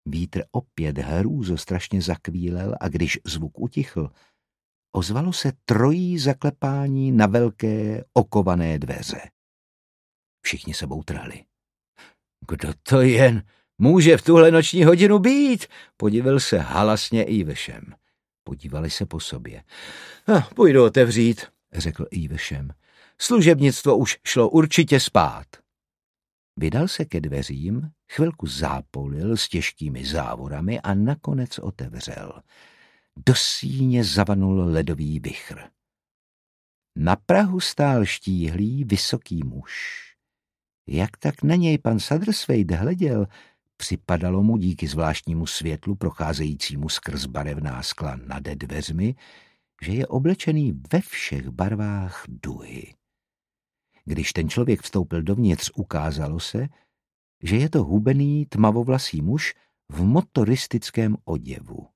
Vítr opět hrůzostrašně zakvílel a když zvuk utichl, ozvalo se trojí zaklepání na velké okované dveře. Všichni se boutrali. Kdo to jen může v tuhle noční hodinu být? Podivil se halasně Evesham. Podívali se po sobě. Půjdu otevřít, řekl Evesham. Služebnictvo už šlo určitě spát. Vydal se ke dveřím, chvilku zápolil s těžkými závorami a nakonec otevřel. Do síně zavanul ledový vichr. Na prahu stál štíhlý, vysoký muž. Jak tak na něj pan Satterthwaite hleděl, připadalo mu díky zvláštnímu světlu procházejícímu skrz barevná skla nad dveřmi, že je oblečený ve všech barvách duhy. Když ten člověk vstoupil dovnitř, ukázalo se, že je to hubený tmavovlasý muž v motoristickém oděvu.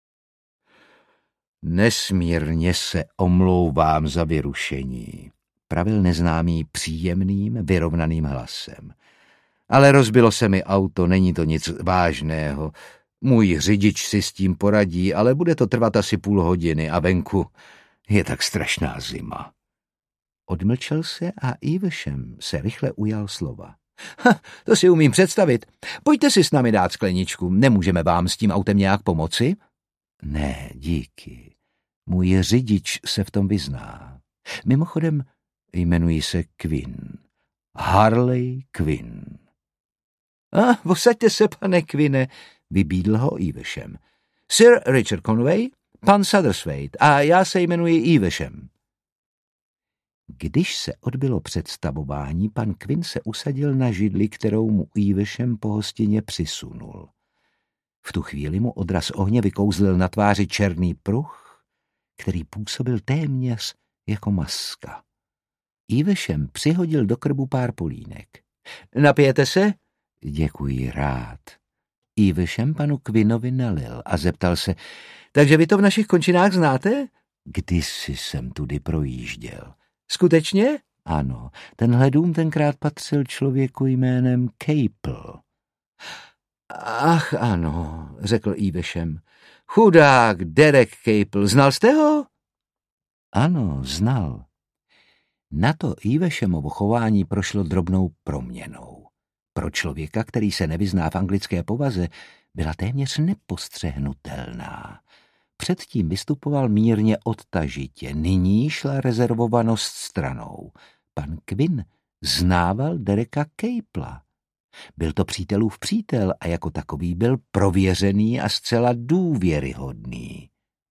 Nesmírně se omlouvám za vyrušení, pravil neznámý příjemným, vyrovnaným hlasem. Ale rozbilo se mi auto, není to nic vážného. Můj řidič si s tím poradí, ale bude to trvat asi půl hodiny a venku je tak strašná zima. Odmlčel se a Evesham se rychle ujal slova. To si umím představit. Pojďte si s námi dát skleničku. Nemůžeme vám s tím autem nějak pomoci? Ne, díky. Můj řidič se v tom vyzná. Mimochodem jmenuji se Quinn. Harley Quinn. Posaďte se, pane Quinne, vybídl ho Evesham. Sir Richard Conway, pan Satterthwaite a já se jmenuji Evesham. Když se odbylo představování, pan Quinn se usadil na židli, kterou mu Evesham po hostině přisunul. V tu chvíli mu odraz ohně vykouzlil na tváři černý pruh, který působil téměř jako maska. Evesham přihodil do krbu pár polínek. Napijete se? Děkuji, rád. Evesham panu Quinnovi nalil a zeptal se, takže vy to v našich končinách znáte? Kdysi jsem tudy projížděl. Skutečně? Ano, tenhle dům tenkrát patřil člověku jménem Capel. Ach ano, řekl Evesham. Chudák Derek Capel, znal jste ho? Ano, znal. Na to Eveshamovo chování prošlo drobnou proměnou. Pro člověka, který se nevyzná v anglické povaze, byla téměř nepostřehnutelná. Předtím vystupoval mírně odtažitě, nyní šla rezervovanost stranou. Pan Quinn znával Dereka Capela. Byl to přítelův přítel a jako takový byl prověřený a zcela důvěryhodný.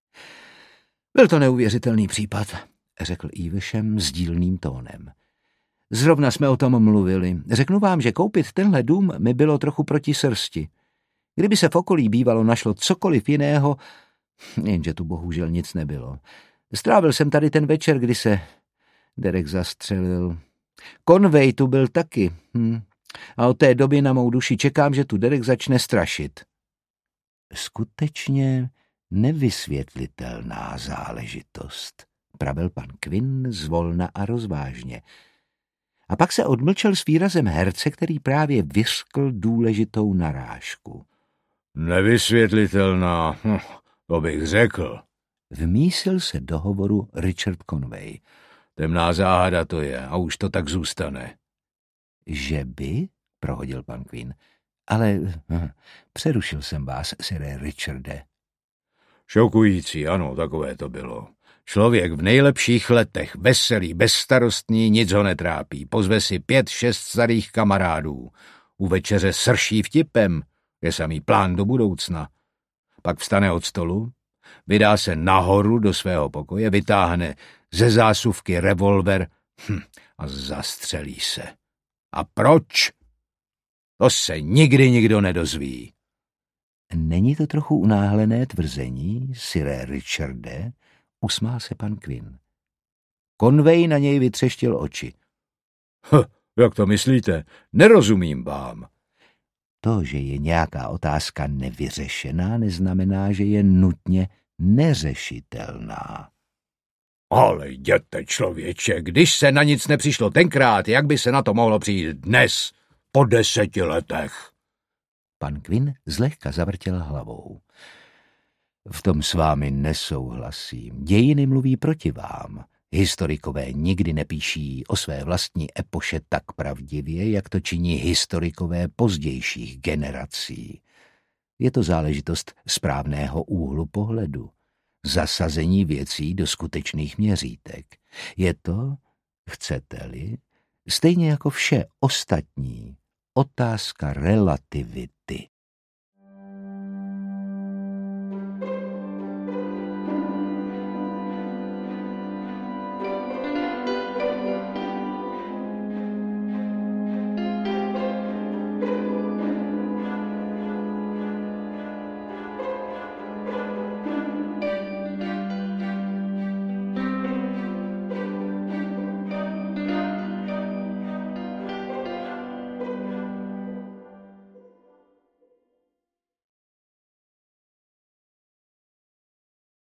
Byl to neuvěřitelný případ, řekl Evesham sdílným tónem. Zrovna jsme o tom mluvili. Řeknu vám, že koupit tenhle dům mi bylo trochu proti srsti. Kdyby se v okolí bývalo našlo cokoliv jiného, jenže tu bohužel nic nebylo. Strávil jsem tady ten večer, kdy se Derek zastřelil. Conway tu byl taky. A od té doby na mou duši čekám, že tu Derek začne strašit. Skutečně nevysvětlitelná záležitost, pravil pan Quinn zvolna a rozvážně. A pak se odmlčel s výrazem herce, který právě vyřkl důležitou narážku. Nevysvětlitelná, to bych řekl. Vmísil se do hovoru Richard Conway. Temná záhada to je a už to tak zůstane. Že by? Prohodil pan Quinn. Ale přerušil jsem vás, sire Richarde. Šokující, ano, takové to bylo. Člověk v nejlepších letech, veselý, bezstarostný, nic ho netrápí. Pozve si 5-6 starých kamarádů. U večeře srší vtipem, je samý plán do budoucna. Pak vstane od stolu, vydá se nahoru do svého pokoje, vytáhne ze zásuvky revolver a zastřelí se. A proč? To se nikdy nikdo nedozví. Není to trochu unáhlené tvrzení, sire Richarde? Usmál se pan Quinn. Conway na něj vytřeštil oči. Jak to myslíte? Nerozumím vám. To, že je nějaká otázka nevyřešená, neznamená, že je nutně neřešitelná. Ale jděte, člověče, když se na nic nepřišlo tenkrát, jak by se na to mohlo přijít dnes, po 10 letech? Pan Quinn zlehka zavrtěl hlavou. V tom s vámi nesouhlasím. Dějiny mluví proti vám. Historikové nikdy nepíší o své vlastní epoše tak pravdivě, jak to činí historikové pozdějších generací. Je to záležitost správného úhlu pohledu, zasazení věcí do skutečných měřítek. Je to, chcete-li, stejně jako vše ostatní, otázka relativity.